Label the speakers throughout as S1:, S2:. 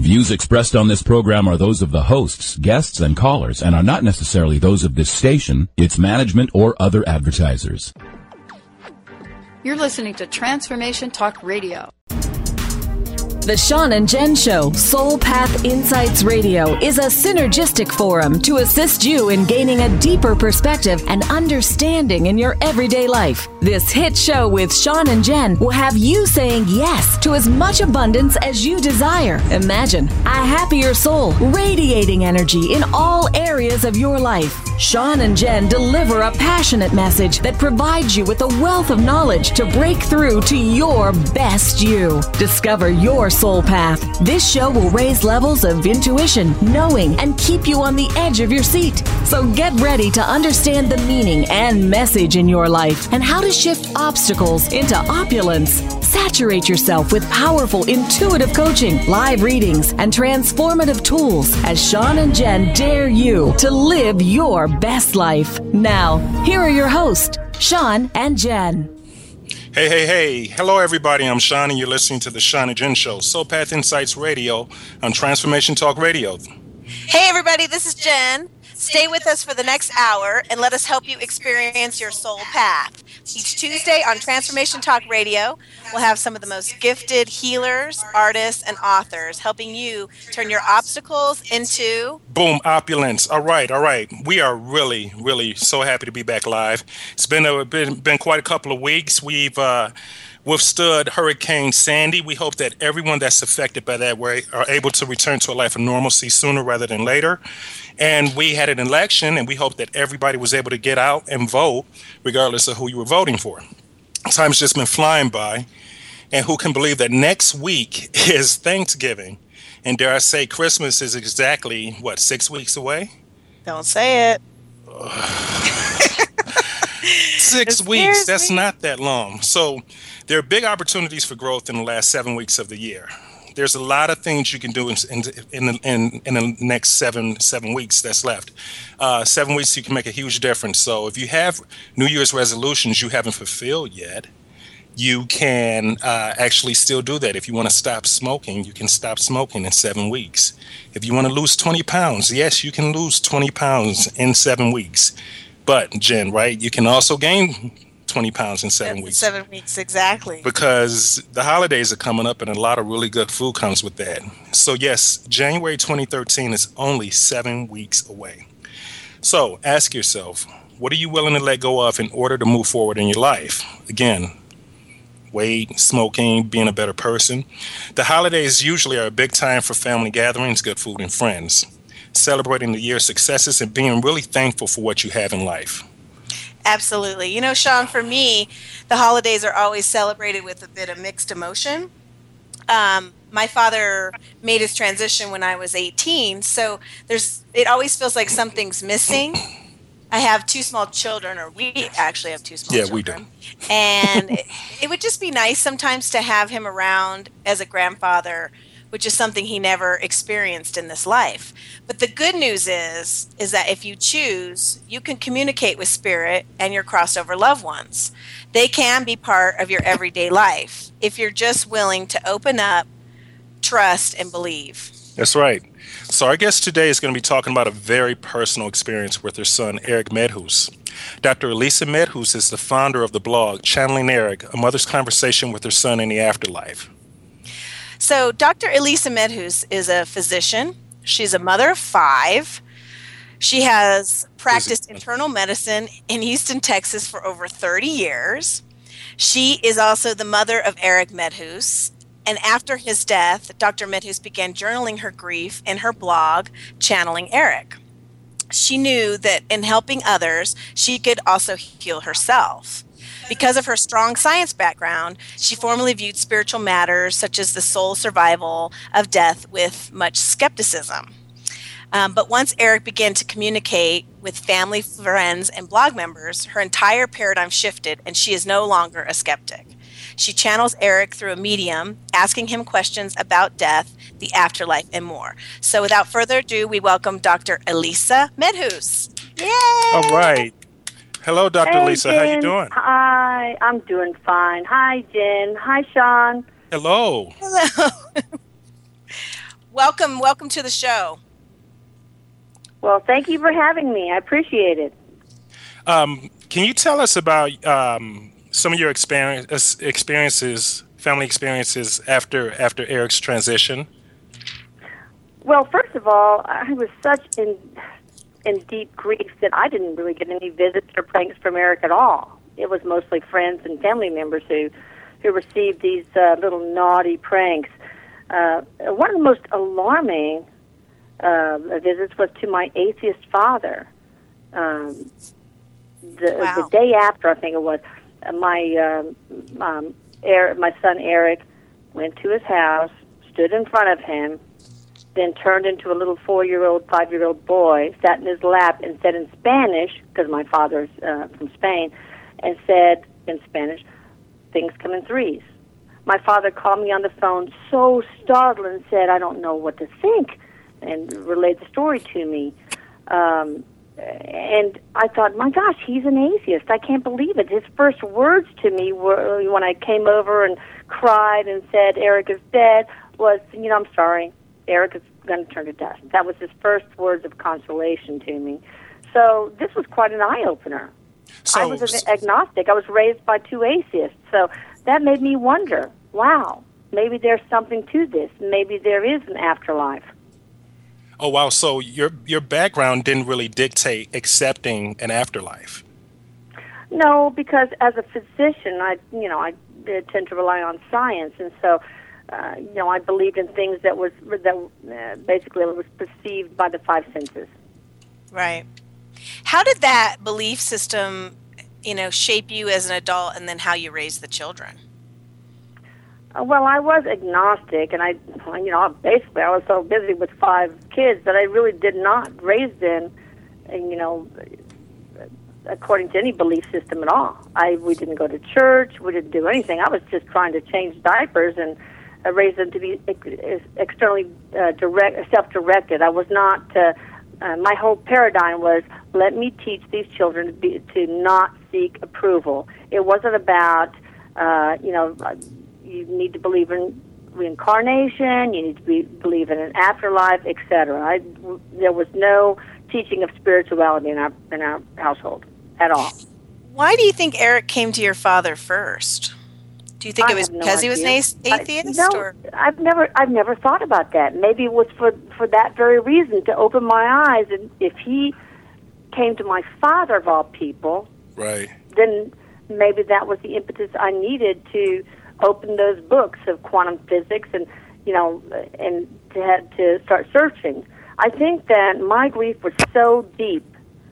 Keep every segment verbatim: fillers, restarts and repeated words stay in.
S1: views expressed on this program are those of the hosts, guests, and callers, and are not necessarily those of this station, its management, or other advertisers.
S2: You're listening to Transformation Talk Radio.
S3: The Sean and Jen Show, Soul Path Insights Radio, is a synergistic forum to assist you in gaining a deeper perspective and understanding in your everyday life. This hit show with Sean and Jen will have you saying yes to as much abundance as you desire. Imagine a happier soul, radiating energy in all areas of your life. Sean and Jen deliver a passionate message that provides you with a wealth of knowledge to break through to your best you. Discover your soul path. This show will raise levels of intuition, knowing, and keep you on the edge of your seat. So get ready to understand the meaning and message in your life and how to shift obstacles into opulence. Saturate yourself with powerful intuitive coaching, live readings, and transformative tools as Sean and Jen dare you to live your best life. Now, here are your hosts, Sean and Jen.
S4: Hey, hey, hey. Hello, everybody. I'm Sean, and you're listening to the Sean and Jen Show, Soul Path Insights Radio on Transformation Talk Radio.
S5: Hey, everybody. This is Jen. Stay with us for the next hour and let us help you experience your soul path. Each Tuesday on Transformation Talk Radio, we'll have some of the most gifted healers, artists, and authors helping you turn your obstacles into...
S4: Boom, opulence. All right, all right. We are really, really so happy to be back live. It's been a, been, been quite a couple of weeks. We've... Uh, withstood Hurricane Sandy. We hope that everyone that's affected by that way are able to return to a life of normalcy sooner rather than later. And we had an election, and we hope that everybody was able to get out and vote, regardless of who you were voting for. Time's just been flying by, and who can believe that next week is Thanksgiving? And dare I say, Christmas is exactly, what, six weeks away?
S5: Don't say it.
S4: Six weeks, that's not that long. So there are big opportunities for growth in the last seven weeks of the year. There's a lot of things you can do in in in, in, in the next seven seven weeks that's left. Uh, seven weeks you can make a huge difference. So if you have New Year's resolutions you haven't fulfilled yet, you can uh, actually still do that. If you want to stop smoking, you can stop smoking in seven weeks. If you want to lose twenty pounds, yes, you can lose twenty pounds in seven weeks. But, Jen, right, you can also gain twenty pounds in seven weeks.
S5: Seven weeks, exactly.
S4: Because the holidays are coming up and a lot of really good food comes with that. So, yes, January twenty thirteen is only seven weeks away. So, ask yourself, what are you willing to let go of in order to move forward in your life? Again, weight, smoking, being a better person. The holidays usually are a big time for family gatherings, good food, and friends. Celebrating the year's successes and being really thankful for what you have in life.
S5: Absolutely. You know, Sean, for me, the holidays are always celebrated with a bit of mixed emotion. Um, my father made his transition when I was eighteen, so there's it always feels like something's missing. I have two small children, or we actually have two small
S4: yeah,
S5: children.
S4: Yeah, we
S5: do. And it, it would just be nice sometimes to have him around as a grandfather, which is something he never experienced in this life. But the good news is, is that if you choose, you can communicate with spirit and your crossover loved ones. They can be part of your everyday life if you're just willing to open up, trust, and believe.
S4: That's right. So our guest today is going to be talking about a very personal experience with her son, Eric Medhus. Doctor Elisa Medhus is the founder of the blog Channeling Eric, a mother's conversation with her son in the afterlife.
S5: So Doctor Elisa Medhus is a physician. She's a mother of five. She has practiced internal medicine in Houston, Texas for over thirty years. She is also the mother of Eric Medhus. And after his death, Doctor Medhus began journaling her grief in her blog, Channeling Eric. She knew that in helping others, she could also heal herself. Because of her strong science background, she formerly viewed spiritual matters such as the soul survival of death with much skepticism. Um, but once Eric began to communicate with family, friends, and blog members, her entire paradigm shifted, and she is no longer a skeptic. She channels Eric through a medium, asking him questions about death, the afterlife, and more. So without further ado, we welcome Doctor Elisa Medhus. Yay!
S4: All right. Hello, Doctor
S6: Hey,
S4: Lisa.
S6: Jen.
S4: How you doing?
S6: Hi, I'm doing fine. Hi, Jen. Hi, Sean.
S4: Hello.
S5: Hello. welcome, welcome to the show.
S6: Well, thank you for having me. I appreciate it.
S4: Um, can you tell us about um, some of your experience, experiences, family experiences after after Eric's transition?
S6: Well, first of all, I was such in in deep grief that I didn't really get any visits or pranks from Eric at all. It was mostly friends and family members who who received these uh, little naughty pranks. Uh, one of the most alarming uh, visits was to my atheist father. Um, the,
S5: wow.
S6: the day after, I think it was, uh, my um, um, Eric, my son Eric went to his house, stood in front of him, then turned into a little four-year-old, five-year-old boy, sat in his lap and said in Spanish, because my father's uh, from Spain, and said in Spanish, "Things come in threes." My father called me on the phone so startled and said, "I don't know what to think," and relayed the story to me. Um, and I thought, my gosh, he's an atheist. I can't believe it. His first words to me were, when I came over and cried and said, "Eric is dead," was, you know, "I'm sorry, Eric is going to turn to dust." That was his first words of consolation to me. So this was quite an eye-opener.
S4: So,
S6: I was an agnostic. I was raised by two atheists. So that made me wonder, wow, maybe there's something to this. Maybe there is an afterlife.
S4: Oh, wow. So your your background didn't really dictate accepting an afterlife.
S6: No, because as a physician, I, you know, I tend to rely on science. And so, uh, you know, I believed in things that was, that uh, basically was perceived by the five senses.
S5: Right. How did that belief system, you know, shape you as an adult, and then how you raised the children?
S6: Uh, well, I was agnostic, and I, you know, basically I was so busy with five kids that I really did not raise them, and, you know, according to any belief system at all. I we didn't go to church, we didn't do anything. I was just trying to change diapers and uh, raise them to be ex- externally uh, direct, self-directed. I was not. Uh, Uh, my whole paradigm was, let me teach these children to, be, to not seek approval. It wasn't about, uh, you know, you need to believe in reincarnation, you need to be, believe in an afterlife, et cetera. I, there was no teaching of spirituality in our in our household at all.
S5: Why do you think Eric came to your father first? Do you think
S6: I
S5: it was
S6: have no
S5: because he was an
S6: idea.
S5: atheist?
S6: I, no,
S5: or?
S6: I've never, I've never thought about that. Maybe it was for, for that very reason, to open my eyes. And if he came to my father of all people,
S4: right,
S6: then maybe that was the impetus I needed to open those books of quantum physics and, you know, and to have to start searching. I think that my grief was so deep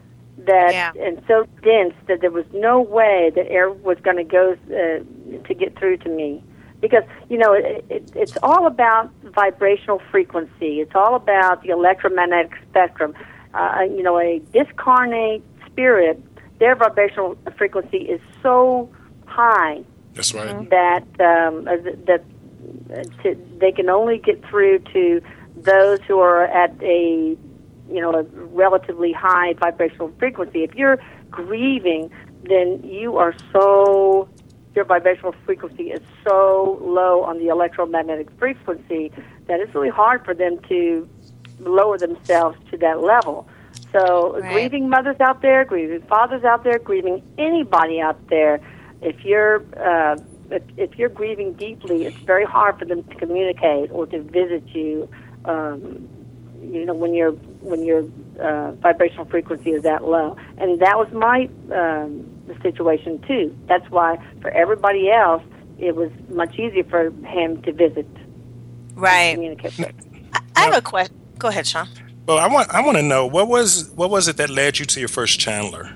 S6: that
S5: yeah.
S6: and so dense that there was no way that air was going to go uh, to get through to me, because you know it, it, it's all about vibrational frequency. It's all about the electromagnetic spectrum. Uh, you know, a discarnate spirit, their vibrational frequency is so high.
S4: That's right.
S6: That um, that uh, to, they can only get through to those who are at a you know, a relatively high vibrational frequency. If you're grieving, then you are so, your vibrational frequency is so low on the electromagnetic frequency that it's really hard for them to lower themselves to that level. So
S5: right.
S6: grieving mothers out there, grieving fathers out there, grieving anybody out there, if you're uh, if, if you're grieving deeply, it's very hard for them to communicate or to visit you. Um, you know, when your when your uh, vibrational frequency is that low, and that was my um, situation too. That's why for everybody else, it was much easier for him to visit,
S5: right?
S6: Communicate with.
S5: I, I have a question. Go ahead, Sean.
S4: Well, I want I want to know what was what was it that led you to your first Chandler?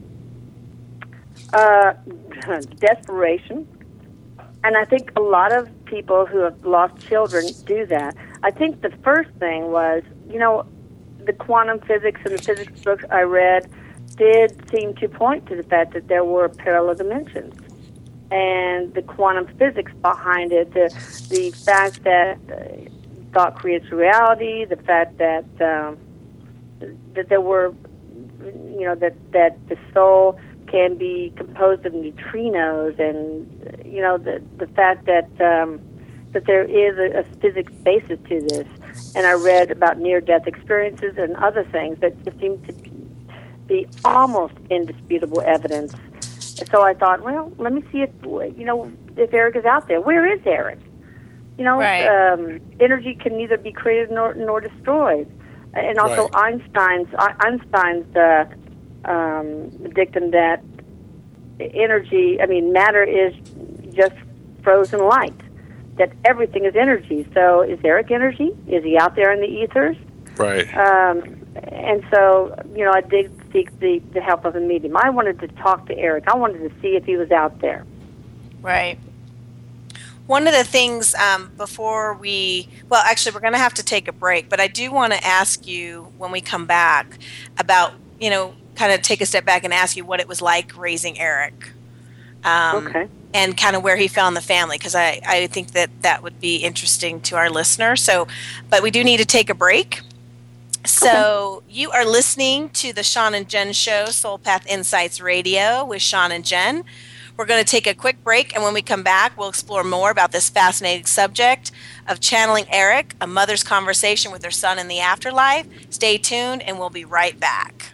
S6: Uh, desperation, and I think a lot of people who have lost children do that. I think the first thing was, you know, the quantum physics and the physics books I read did seem to point to the fact that there were parallel dimensions, and the quantum physics behind it, the the fact that uh, thought creates reality, the fact that um, that there were, you know, that that the soul can be composed of neutrinos, and you know the the fact that um, that there is a, a physics basis to this. and I read about near-death experiences and other things that just seemed to be almost indisputable evidence. And so I thought, well, let me see if, you know, if Eric is out there. Where is Eric? You know,
S5: right.
S6: um, energy can neither be created nor, nor destroyed. And also
S4: right.
S6: Einstein's Einstein's uh, um, dictum that energy, I mean, matter is just frozen light, that everything is energy. So is Eric energy? Is he out there in the ethers?
S4: Right.
S6: Um, and so, you know, I did seek the, the help of a medium. I wanted to talk to Eric. I wanted to see if he was out there.
S5: Right. One of the things um, before we, well, actually, we're going to have to take a break, but I do want to ask you when we come back about, you know, kind of take a step back and ask you what it was like raising Eric. Um, okay. And kind of where he fell in the family, because I, I think that that would be interesting to our listener. So, but we do need to take a break. So okay. You are listening to the Sean and Jen Show, Soul Path Insights Radio with Sean and Jen. We're going to take a quick break, and when we come back, we'll explore more about this fascinating subject of channeling Eric, a mother's conversation with her son in the afterlife. Stay tuned, and we'll be right back.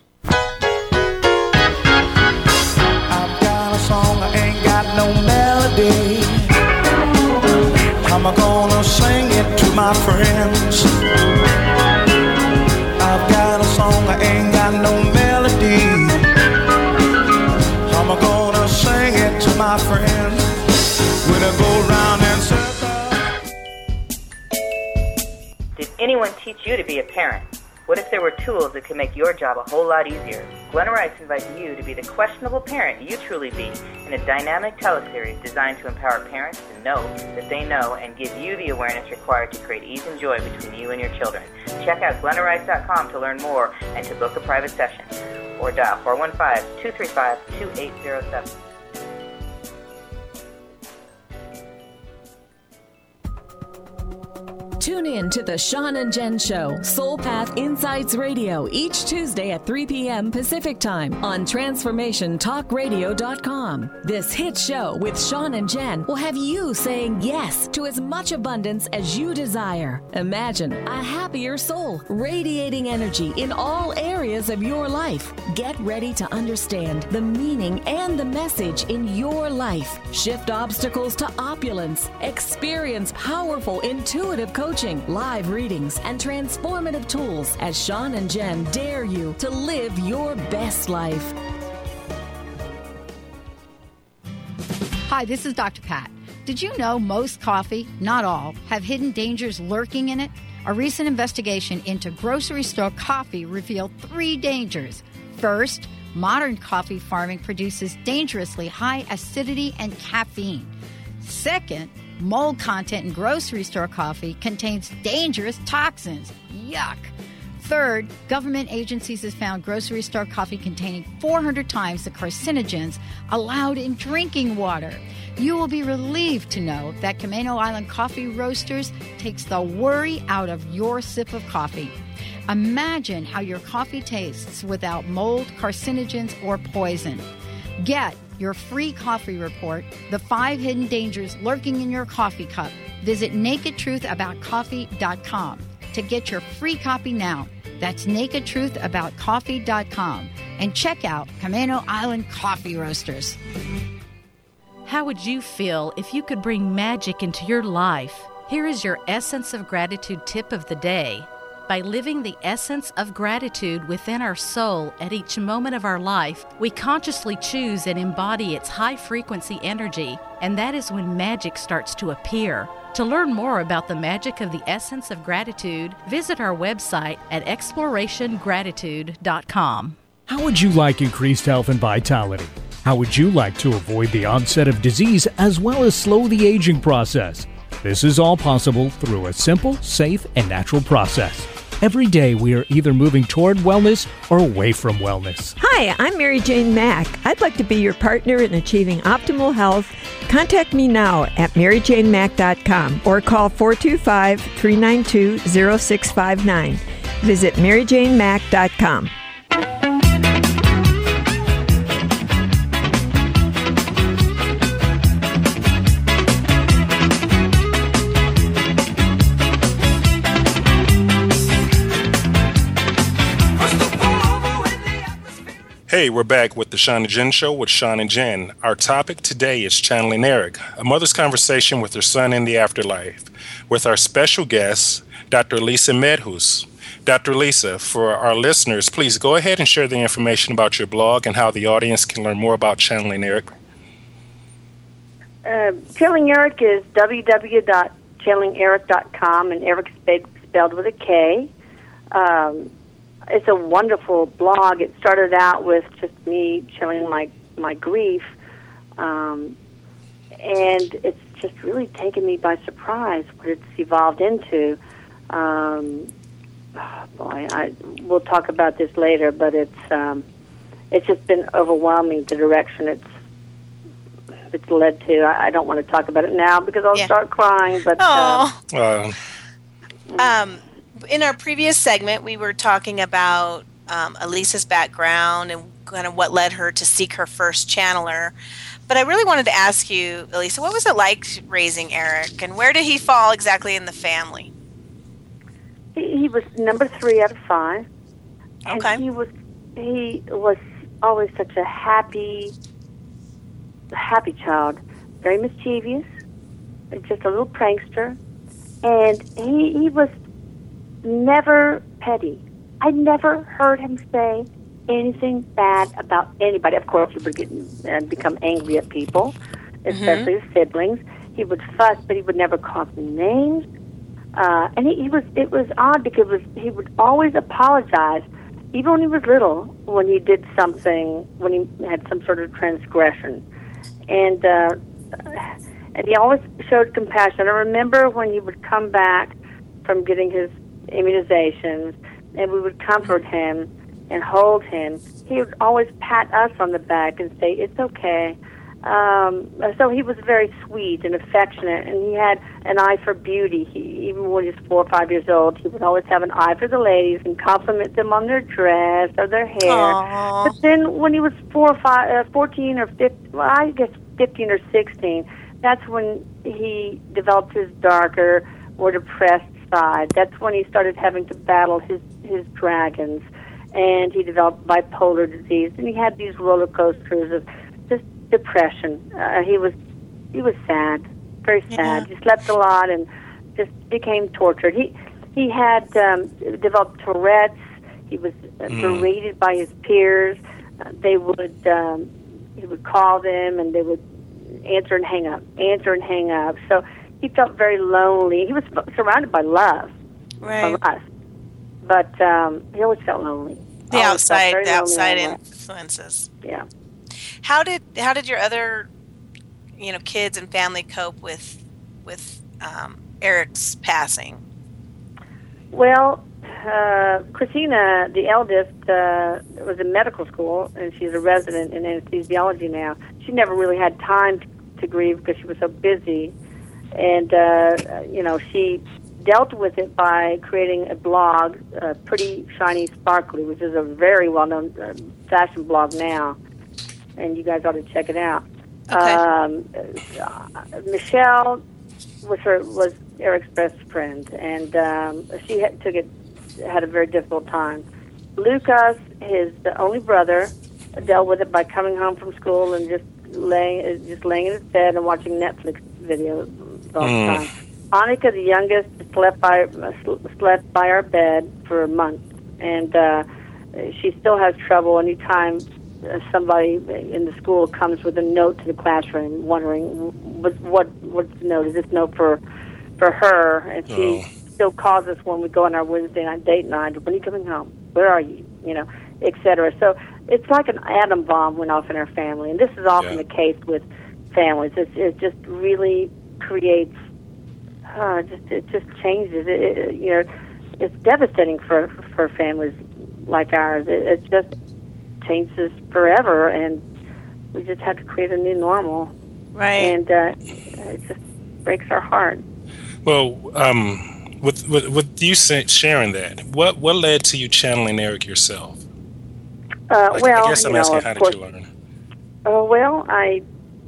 S7: I've got a song, I ain't got no melody. I'm gonna sing it to my friends. I've got a song, I ain't got no melody. I'm gonna sing it to my friends when I go round in circles.
S8: Did anyone teach you to be a parent? What if there were tools that could make your job a whole lot easier? Glenna Rice invites you to be the questionable parent you truly be in a dynamic teleseries designed to empower parents to know that they know and give you the awareness required to create ease and joy between you and your children. Check out glenna rice dot com to learn more and to book a private session. Or dial four one five, two three five, two eight zero seven.
S3: Tune in to the Sean and Jen Show, Soul Path Insights Radio, each Tuesday at three p.m. Pacific Time on transformation talk radio dot com. This hit show with Sean and Jen will have you saying yes to as much abundance as you desire. Imagine a happier soul, radiating energy in all areas of your life. Get ready to understand the meaning and the message in your life. Shift obstacles to opulence. Experience powerful, intuitive coaching. Coaching, live readings, and transformative tools as Sean and Jen dare you to live your best life.
S2: Hi, this is Doctor Pat. Did you know most coffee, not all, have hidden dangers lurking in it? A recent investigation into grocery store coffee revealed three dangers. First, modern coffee farming produces dangerously high acidity and caffeine. Second, mold content in grocery store coffee contains dangerous toxins. Yuck. Third, government agencies have found grocery store coffee containing four hundred times the carcinogens allowed in drinking water. You will be relieved to know that Camano Island Coffee Roasters takes the worry out of your sip of coffee. Imagine how your coffee tastes without mold, carcinogens, or poison. Get your free coffee report, The Five Hidden Dangers Lurking in Your Coffee Cup. Visit naked truth about coffee dot com to get your free copy now. That's naked truth about coffee dot com. And check out Camano Island Coffee Roasters.
S9: How would you feel if you could bring magic into your life? Here is your Essence of Gratitude tip of the day. By living the essence of gratitude within our soul at each moment of our life, we consciously choose and embody its high-frequency energy, and that is when magic starts to appear. To learn more about the magic of the essence of gratitude, visit our website at exploration gratitude dot com.
S10: How would you like increased health and vitality? How would you like to avoid the onset of disease as well as slow the aging process? This is all possible through a simple, safe, and natural process. Every day we are either moving toward wellness or away from wellness.
S11: Hi, I'm Mary Jane Mack. I'd like to be your partner in achieving optimal health. Contact me now at mary jane mack dot com or call four two five, three nine two, zero six five nine. Visit mary jane mack dot com.
S4: Hey, we're back with the Sean and Jen Show with Sean and Jen. Our topic today is channeling Eric, a mother's conversation with her son in the afterlife, with our special guest, Doctor Elisa Medhus. Doctor Elisa, for our listeners, please go ahead and share the information about your blog and how the audience can learn more about channeling Eric.
S6: Uh, channeling Eric is w w w dot channeling eric dot com, and Eric's spelled with a K. Um, It's a wonderful blog. It started out with just me sharing my, my grief, um, and it's just really taken me by surprise what it's evolved into. Um, oh boy, I, we'll talk about this later, but it's um, it's just been overwhelming, the direction it's it's led to. I, I don't want to talk about it now because I'll yeah. start crying. But uh,
S5: uh, um. In our previous segment, we were talking about um, Elisa's background and kind of what led her to seek her first channeler. But I really wanted to ask you, Elisa, what was it like raising Eric, and where did he fall exactly in the family?
S6: He, he was number three out of five.
S5: Okay.
S6: And he was he was always such a happy, happy child, very mischievous, just a little prankster, and he he was. Never petty. I never heard him say anything bad about anybody. Of course, he would get uh, become angry at people, especially mm-hmm. his siblings. He would fuss, but he would never call them names. Uh, and he, he was. It was odd because it was, he would always apologize, even when he was little, when he did something, when he had some sort of transgression, and uh, and he always showed compassion. I remember when he would come back from getting his immunizations, and we would comfort him and hold him. He would always pat us on the back and say, "It's okay." Um, so he was very sweet and affectionate, and he had an eye for beauty. He, even when he was four or five years old, he would always have an eye for the ladies and compliment them on their dress or their hair.
S5: Aww.
S6: But then when he was four or five, uh, fourteen or fifteen, well, I guess fifteen or sixteen, that's when he developed his darker, more depressed side. That's when he started having to battle his, his dragons, and he developed bipolar disease, and he had these roller coasters of just depression. Uh, he was he was sad, very sad. Yeah. He slept a lot and just became tortured. He he had um, developed Tourette's. He was uh, mm. berated by his peers. Uh, they would um, he would call them, and they would answer and hang up, answer and hang up. So he felt very lonely. He was surrounded by love
S5: right.
S6: from us, but um, he always felt lonely.
S5: The
S6: always
S5: outside, the outside influences.
S6: Yeah.
S5: How did how did your other, you know, kids and family cope with with um, Eric's passing?
S6: Well, uh, Christina, the eldest, uh, was in medical school, and she's a resident in anesthesiology now. She never really had time to, to grieve because she was so busy. And, uh, you know, she dealt with it by creating a blog, uh, Pretty Shiny Sparkly, which is a very well-known uh, fashion blog now. And you guys ought to check it out.
S5: Okay.
S6: Um, uh, Michelle was her was Eric's best friend, and um, she had, took it had a very difficult time. Lucas, his the only brother, dealt with it by coming home from school and just laying just laying in his bed and watching Netflix videos all the time. Annika, the youngest, slept by slept by our bed for a month, and uh, she still has trouble anytime uh, somebody in the school comes with a note to the classroom, wondering what what what's the note? Is this note for for her? And she oh. still calls us when we go on our Wednesday night date night. When are you coming home? Where are you? You know, et cetera. So it's like an atom bomb went off in our family, and this is often yeah. the case with families. It's, it just really creates. Uh, just it just changes. It, it, you know, it's devastating for for families like ours. It, it just changes forever, and we just have to create a new normal.
S5: Right.
S6: And uh, it just breaks our heart.
S4: Well, um, with, with with you say, sharing that, what what led to you channeling Eric yourself?
S6: Uh,
S4: like,
S6: well,
S4: I guess I'm
S6: you
S4: asking,
S6: know,
S4: how did
S6: course,
S4: you learn?
S6: Oh uh, well, I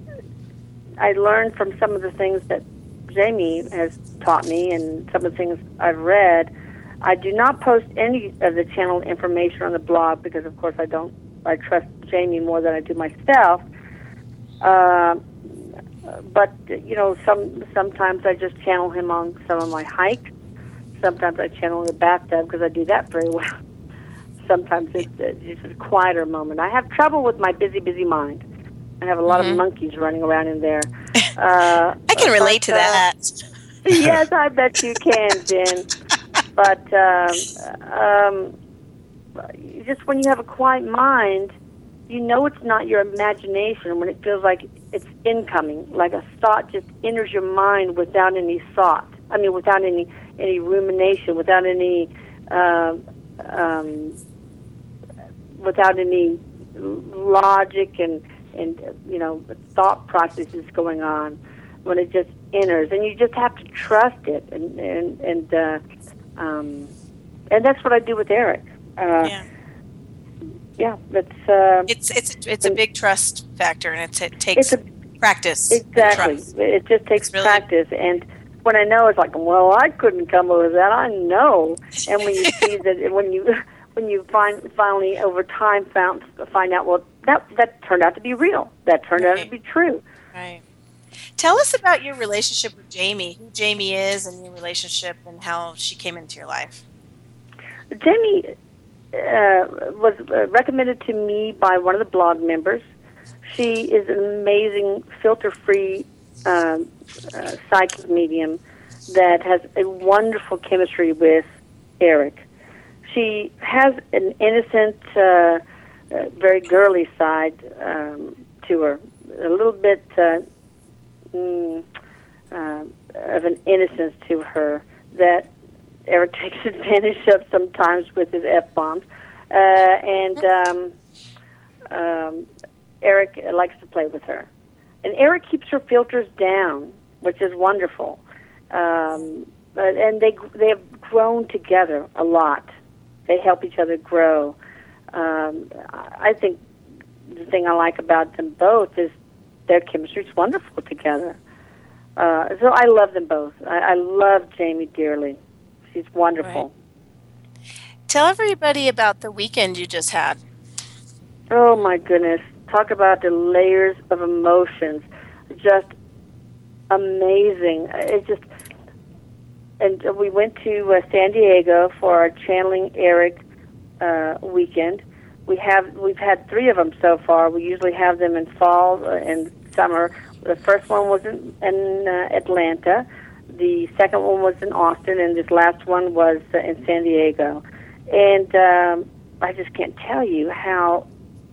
S6: I learned from some of the things that Jamie has taught me and some of the things I've read. I do not post any of the channel information on the blog because, of course, I don't I trust Jamie more than I do myself. Uh, but you know, some sometimes I just channel him on some of my hikes. Sometimes I channel in the bathtub because I do that very well. Sometimes it's, it's a quieter moment. I have trouble with my busy, busy mind. I have a lot mm-hmm. of monkeys running around in there. Uh,
S5: I can relate but, to that.
S6: Uh, yes, I bet you can, Jen. But um, um, just when you have a quiet mind, you know it's not your imagination when it feels like it's incoming, like a thought just enters your mind without any thought. I mean, without any any rumination, without any uh, um, without any logic and and you know thought processes going on. When it just enters, and you just have to trust it, and and and uh, um, and that's what I do with Eric. Uh,
S5: yeah.
S6: Yeah, it's uh,
S5: it's it's it's a big trust factor, and it's, it takes
S6: it's a,
S5: practice.
S6: Exactly, it just takes really practice. And when I know, it's like, well, I couldn't come up with that. I know. And when you see that, when you when you find finally over time found find out, well, that that turned out to be real. That turned right. out to be true.
S5: Right. Tell us about your relationship with Jamie, who Jamie is, and your relationship, and how she came into your life.
S6: Jamie uh, was uh, recommended to me by one of the blog members. She is an amazing, filter-free um, uh, psychic medium that has a wonderful chemistry with Eric. She has an innocent, uh, uh, very girly side um, to her, a little bit uh, mm, uh, of an innocence to her that Eric takes advantage of sometimes with his F-bombs. Uh, and um, um, Eric likes to play with her. And Eric keeps her filters down, which is wonderful. Um, and they they have grown together a lot. They help each other grow. Um, I think the thing I like about them both is their chemistry is wonderful together. Uh, so I love them both. I, I love Jamie dearly. She's wonderful.
S5: Right. Tell everybody about the weekend you just had.
S6: Oh, my goodness. Talk about the layers of emotions. Just amazing. It just, and we went to uh, San Diego for our Channeling Eric uh, weekend. We have we've had three of them so far. We usually have them in fall and summer. The first one was in, in uh, Atlanta. The second one was in Austin, and this last one was uh, in San Diego. And um, I just can't tell you how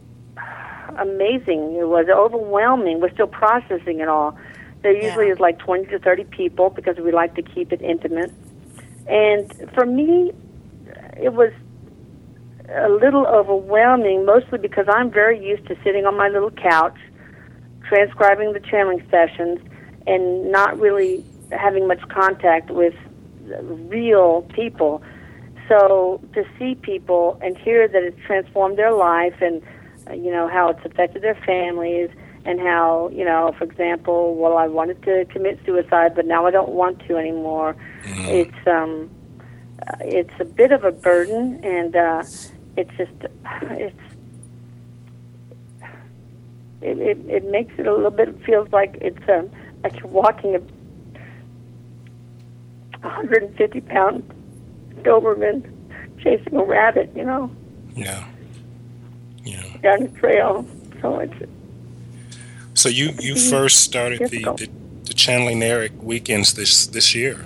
S6: amazing it was, overwhelming. We're still processing it all. There usually yeah. is like twenty to thirty people because we like to keep it intimate. And for me, it was a little overwhelming, mostly because I'm very used to sitting on my little couch, transcribing the channeling sessions, and not really having much contact with real people. So to see people and hear that it's transformed their life and, uh, you know, how it's affected their families and how, you know, for example, well, I wanted to commit suicide, but now I don't want to anymore. Mm-hmm. It's, um, uh, it's a bit of a burden, and uh, it's just, it's, it, it, it makes it a little bit, it feels like it's um, like you're walking a one hundred fifty pound Doberman chasing a rabbit, you know?
S4: Yeah. Yeah.
S6: Down the trail. So it's...
S4: So you, you first started the, the, the Channeling Eric weekends this this year.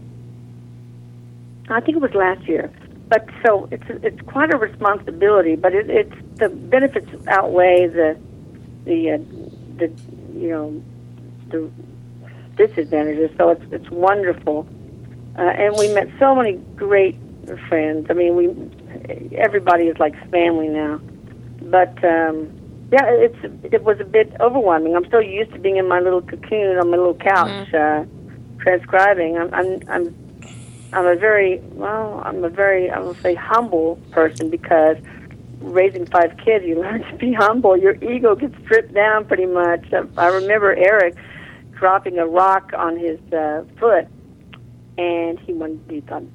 S6: I think it was last year. But so it's it's quite a responsibility, but it, it's the benefits outweigh the the uh, the you know the disadvantages. So it's it's wonderful. Uh, and we met so many great friends. I mean, we everybody is like family now. But um, yeah, it's it was a bit overwhelming. I'm so used to being in my little cocoon on my little couch, mm-hmm. uh, transcribing. I'm I'm I'm I'm a very well. I'm a very I will say humble person, because raising five kids, you learn to be humble. Your ego gets stripped down pretty much. I remember Eric dropping a rock on his uh, foot. And he wanted, he thought,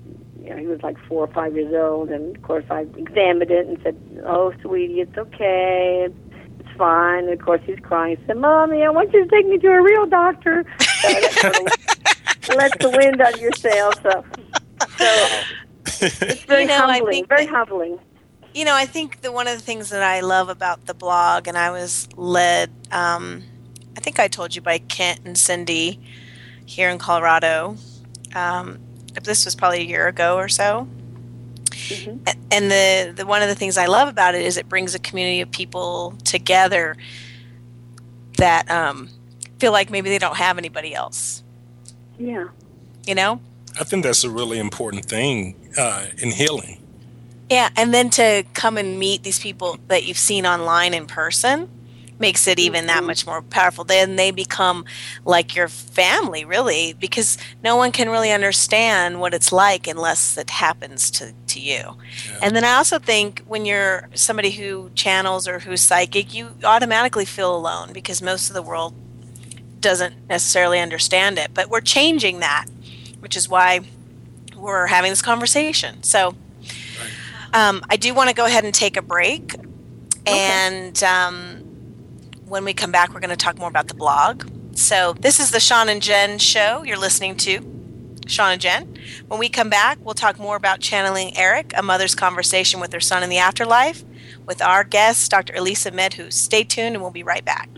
S6: you know, he was like four or five years old, and of course I examined it and said, "Oh, sweetie, it's okay, it's fine." And of course he's crying. He said, "Mommy, I want you to take me to a real doctor." So that let the wind out of your sails. So, so it's very
S5: you know,
S6: humbling.
S5: I think
S6: very
S5: that,
S6: humbling.
S5: You know, I think that one of the things that I love about the blog, and I was led, um, I think I told you, by Kent and Cindy here in Colorado. Um, this was probably a year ago or so. Mm-hmm. And the, the one of the things I love about it is it brings a community of people together that um, feel like maybe they don't have anybody else.
S6: Yeah.
S5: You know?
S4: I think that's a really important thing uh, in healing.
S5: Yeah, and then to come and meet these people that you've seen online in person makes it even that much more powerful. Then they become like your family, really, because no one can really understand what it's like unless it happens to, to you. Yeah. And then I also think when you're somebody who channels or who's psychic, you automatically feel alone because most of the world doesn't necessarily understand it. But we're changing that, which is why we're having this conversation. So um, I do want to go ahead and take a break. Okay. And um, when we come back, we're going to talk more about the blog. So this is the Sean and Jen show. You're listening to Sean and Jen. When we come back, we'll talk more about channeling Eric, a mother's conversation with her son in the afterlife, with our guest, Doctor Elisa Medhus. Stay tuned, and we'll be right back.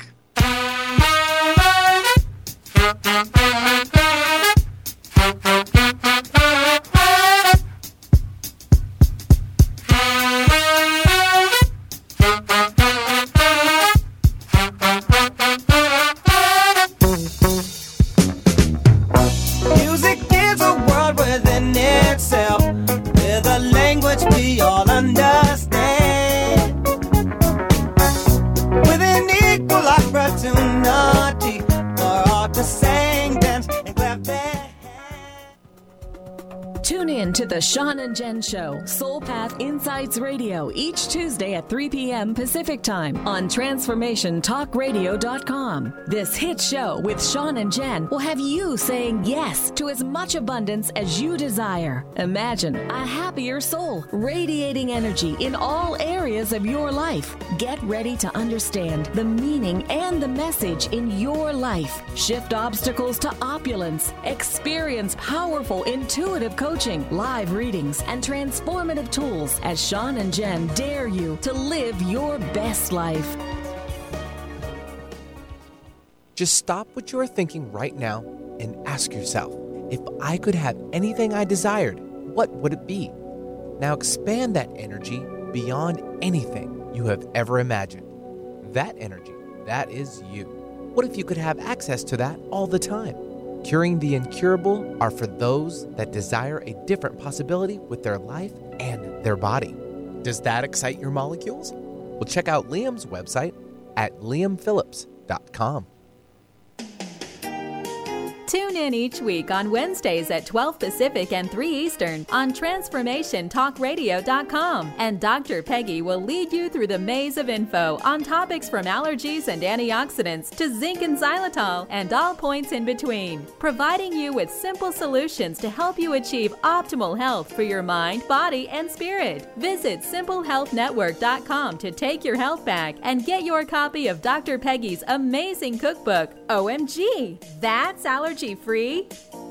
S3: To the Sean and Jen Show, Soul Path Insights Radio, each Tuesday at three p.m. Pacific Time on Transformation Talk Radio dot com. This hit show with Sean and Jen will have you saying yes to as much abundance as you desire. Imagine a happier soul, radiating energy in all areas of your life. Get ready to understand the meaning and the message in your life. Shift obstacles to opulence. Experience powerful, intuitive coaching, live readings, and transformative tools as Sean and Jen dare you to live your best life.
S12: Just stop what you're thinking right now and ask yourself, if I could have anything I desired, what would it be? Now expand that energy beyond anything you have ever imagined. That energy, that is you. What if you could have access to that all the time? Curing the incurable are for those that desire a different possibility with their life and their body. Does that excite your molecules? Well, check out Liam's website at liam phillips dot com.
S13: Tune in each week on Wednesdays at twelve Pacific and three Eastern on Transformation Talk Radio dot com. And Doctor Peggy will lead you through the maze of info on topics from allergies and antioxidants to zinc and xylitol and all points in between, providing you with simple solutions to help you achieve optimal health for your mind, body, and spirit. Visit simple health network dot com to take your health back and get your copy of Doctor Peggy's amazing cookbook, O M G, That's Allergy Free.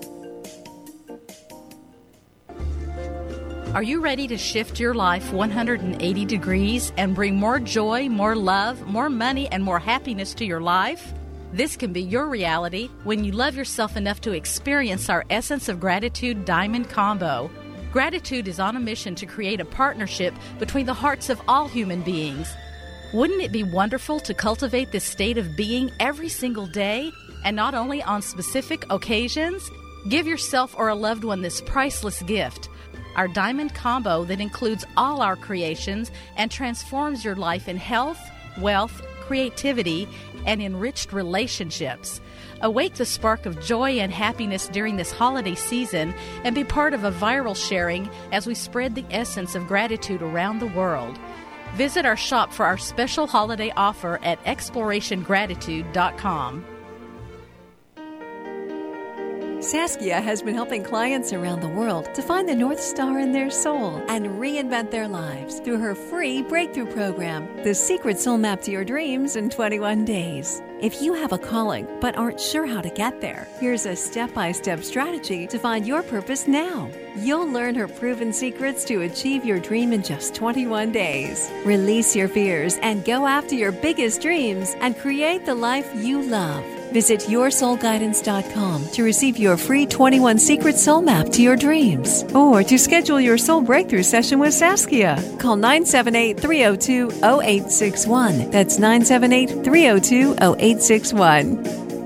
S9: Are you ready to shift your life one hundred eighty degrees and bring more joy, more love, more money, and more happiness to your life? This can be your reality when you love yourself enough to experience our Essence of Gratitude Diamond Combo. Gratitude is on a mission to create a partnership between the hearts of all human beings. Wouldn't it be wonderful to cultivate this state of being every single day? And not only on specific occasions? Give yourself or a loved one this priceless gift, our Diamond Combo that includes all our creations and transforms your life in health, wealth, creativity, and enriched relationships. Awake the spark of joy and happiness during this holiday season and be part of a viral sharing as we spread the essence of gratitude around the world. Visit our shop for our special holiday offer at exploration gratitude dot com.
S14: Saskia has been helping clients around the world to find the North Star in their soul and reinvent their lives through her free breakthrough program, The Secret Soul Map to Your Dreams in twenty-one days. If you have a calling but aren't sure how to get there, here's a step-by-step strategy to find your purpose now. You'll learn her proven secrets to achieve your dream in just twenty-one days. Release your fears and go after your biggest dreams and create the life you love. Visit your soul guidance dot com to receive your free twenty-one Secret Soul Map to your dreams or to schedule your soul breakthrough session with Saskia. Call nine seven eight, three oh two, oh eight six one. That's nine seven eight, three oh two, oh eight six one.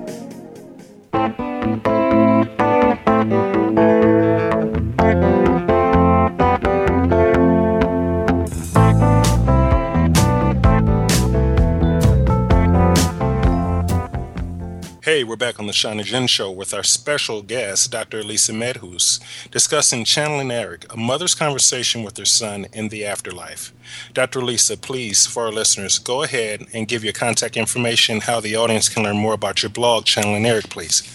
S4: Hey, we're back on the Sean and Jen Show with our special guest, Doctor Elisa Medhus, discussing Channeling Eric, a mother's conversation with her son in the afterlife. Doctor Elisa, please, for our listeners, go ahead and give your contact information, how the audience can learn more about your blog, Channeling Eric, please.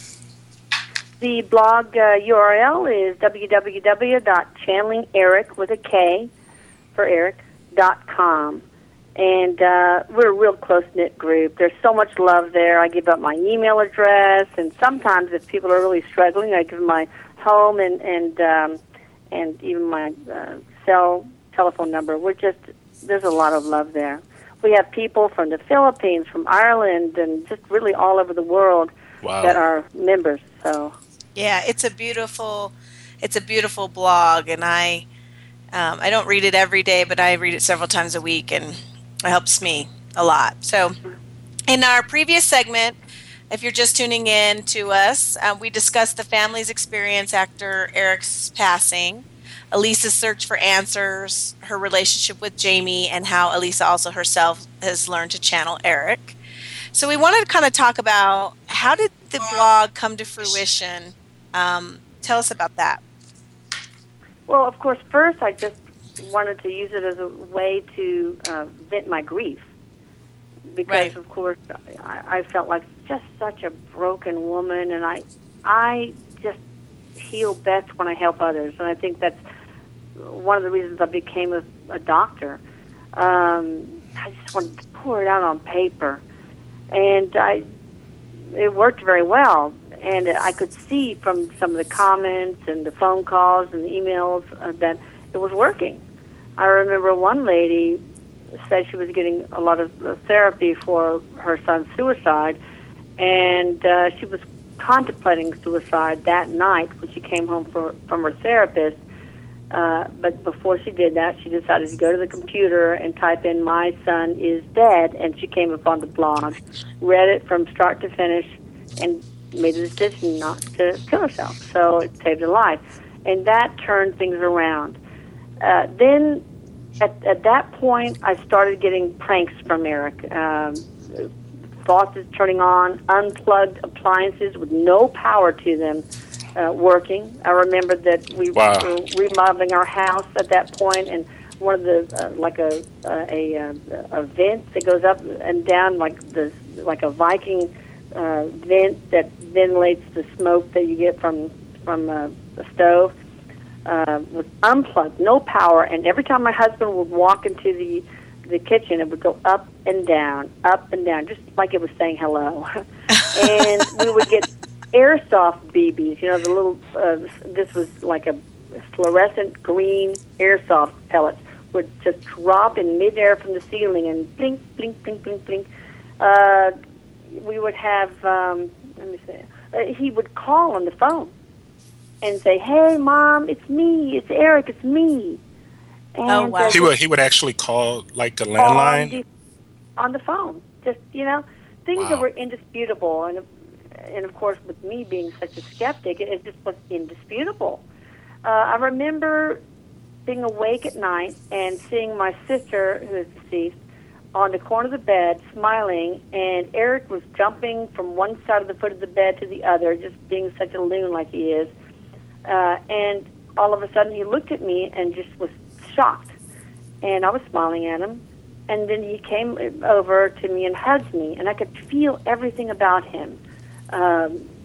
S6: The blog uh, U R L is w w w dot channeling eric with a K for Eric dot com. And uh, we're a real close-knit group. There's so much love there. I give up my email address, and sometimes if people are really struggling, I give them my home and and um, and even my uh, cell telephone number. We're just there's a lot of love there. We have people from the Philippines, from Ireland, and just really all over the world
S4: wow.
S6: that are members. So
S5: yeah, it's a beautiful it's a beautiful blog, and I um, I don't read it every day, but I read it several times a week, and it helps me a lot. So in our previous segment, if you're just tuning in to us, uh, we discussed the family's experience after Eric's passing, Elisa's search for answers, her relationship with Jamie, and how Elisa also herself has learned to channel Eric. So we wanted to kind of talk about how did the blog come to fruition? Um, tell us about that.
S6: Well, of course, first I just wanted to use it as a way to uh, vent my grief because,
S5: right.
S6: of course, I, I felt like just such a broken woman, and I, I just heal best when I help others, and I think that's one of the reasons I became a, a doctor. Um, I just wanted to pour it out on paper, and I, it worked very well. And I could see from some of the comments and the phone calls and the emails uh, that it was working. I remember one lady said she was getting a lot of therapy for her son's suicide, and uh, she was contemplating suicide that night when she came home for, from her therapist. Uh, but before she did that, she decided to go to the computer and type in, "My son is dead," and she came upon the blog, read it from start to finish, and made a decision not to kill herself. So it saved her life. And that turned things around. Uh, then, at, at that point, I started getting pranks from Eric. Um, faucets turning on, unplugged appliances with no power to them uh, working. I remember that we
S4: wow.
S6: were remodeling our house at that point, and one of the uh, like a a, a a vent that goes up and down like the like a Viking uh, vent that ventilates the smoke that you get from from uh, the stove. Uh, was unplugged, no power, and every time my husband would walk into the the kitchen, it would go up and down, up and down, just like it was saying hello. And we would get airsoft B Bs, you know, the little, uh, this was like a fluorescent green airsoft pellets, would just drop in midair from the ceiling and blink, blink, blink, blink, blink. Uh, we would have, um, let me see, uh, he would call on the phone and say, "Hey, Mom, it's me, it's Eric, it's me." And
S5: oh, wow.
S6: uh,
S4: He would, he would actually call, like, a landline?
S6: On the, on the phone. Just, you know, things
S4: Wow.
S6: that were indisputable. And, and, of course, with me being such a skeptic, it, it just was indisputable. Uh, I remember being awake at night and seeing my sister, who is deceased, on the corner of the bed, smiling, and Eric was jumping from one side of the foot of the bed to the other, just being such a loon like he is. Uh, and all of a sudden he looked at me and just was shocked. And I was smiling at him. And then he came over to me and hugged me, and I could feel everything about him. Um,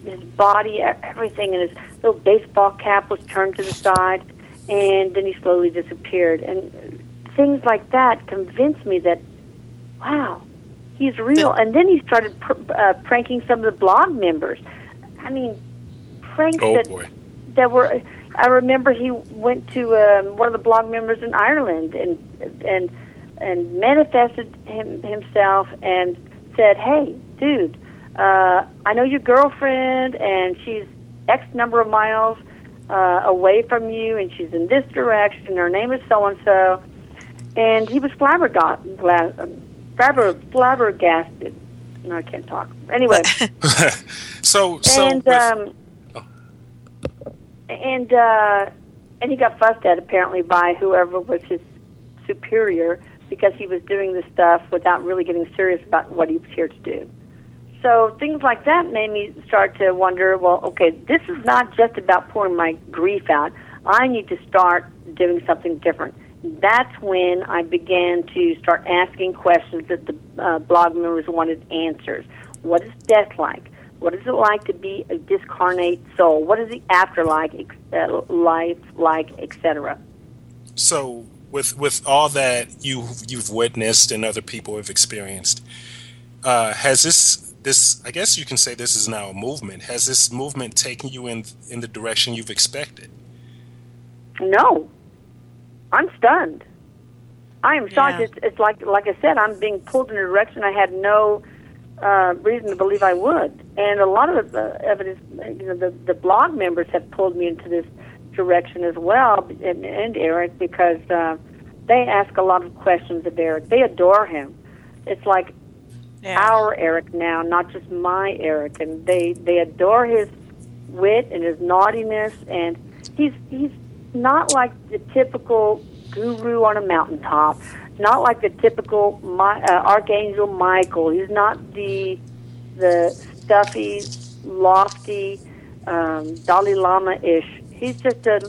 S6: his body, everything, and his little baseball cap was turned to the side, and then he slowly disappeared. And things like that convinced me that, wow, he's real. And then he started pr- uh, pranking some of the blog members. I mean, pranks
S4: oh,
S6: that
S4: boy.
S6: that were. I remember he went to um, one of the blog members in Ireland and and and manifested him, himself and said, "Hey, dude, uh, I know your girlfriend, and she's X number of miles uh, away from you, and she's in this direction. Her name is so and so." And he was flabbergasted. Flabber, flabbergasted. No, I can't talk. Anyway.
S4: so, so
S6: and
S4: with,
S6: um,
S4: oh.
S6: and uh, and he got fussed at apparently by whoever was his superior because he was doing this stuff without really getting serious about what he was here to do. So things like that made me start to wonder, well, okay, this is not just about pouring my grief out. I need to start doing something different. That's when I began to start asking questions that the uh, blog members wanted answers. What is death like? What is it like to be a discarnate soul? What is the afterlife uh, life like, et cetera?
S4: So, with with all that you you've witnessed and other people have experienced, uh, has this this I guess you can say this is now a movement. Has this movement taken you in in the direction you've expected?
S6: No. I'm stunned. I am shocked.
S5: Yeah.
S6: It's, it's like, like I said, I'm being pulled in a direction I had no uh, reason to believe I would. And a lot of the evidence, you know, the, the blog members have pulled me into this direction as well, and, and Eric, because uh, they ask a lot of questions of Eric. They adore him. It's like yeah. our Eric now, not just my Eric. And they, they adore his wit and his naughtiness, and he's he's. not like the typical guru on a mountaintop, not like the typical my, uh, Archangel Michael. He's not the the stuffy, lofty um, Dalai Lama-ish. He's just a,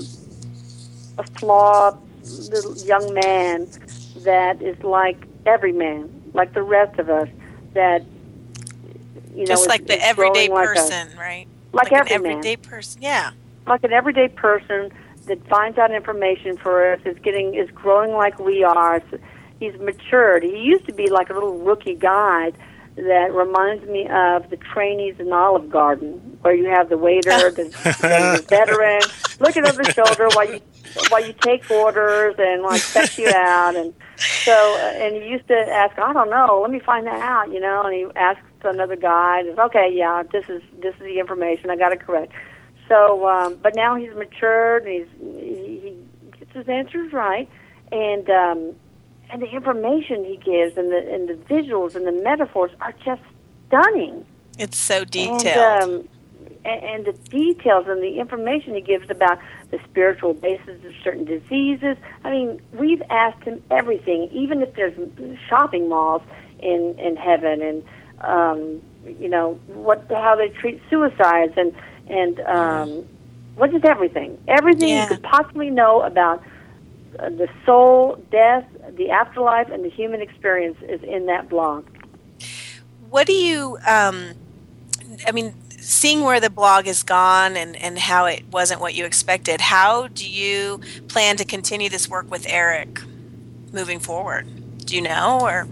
S6: a flawed little young man that is like every man, like the rest of us, that, you know,
S5: just
S6: is,
S5: like the
S6: is
S5: everyday
S6: like
S5: person,
S6: a,
S5: right?
S6: Like,
S5: like
S6: every
S5: an everyday
S6: man.
S5: person, yeah.
S6: Like an everyday person that finds out information for us, is getting, is growing like we are. He's matured. He used to be like a little rookie guide that reminds me of the trainees in Olive Garden, where you have the waiter, the, the veteran, looking over the shoulder while you while you take orders and like check you out. And so, uh, and he used to ask, I don't know, let me find that out, you know. And he asks another guy, and okay, yeah, this is this is the information. I got it correct. So, um, but now he's matured, and he's, he, he gets his answers right, and um, and the information he gives, and the and the visuals and the metaphors are just stunning.
S5: It's so detailed.
S6: And, um, and, and the details and the information he gives about the spiritual basis of certain diseases. I mean, we've asked him everything, even if there's shopping malls in, in heaven, and, um, you know, what how they treat suicides, and And um, what is everything? Everything yeah. you could possibly know about uh, the soul, death, the afterlife, and the human experience is in that blog.
S5: What do you, um, I mean, seeing where the blog has gone and, and how it wasn't what you expected, how do you plan to continue this work with Eric moving forward? Do you know? or?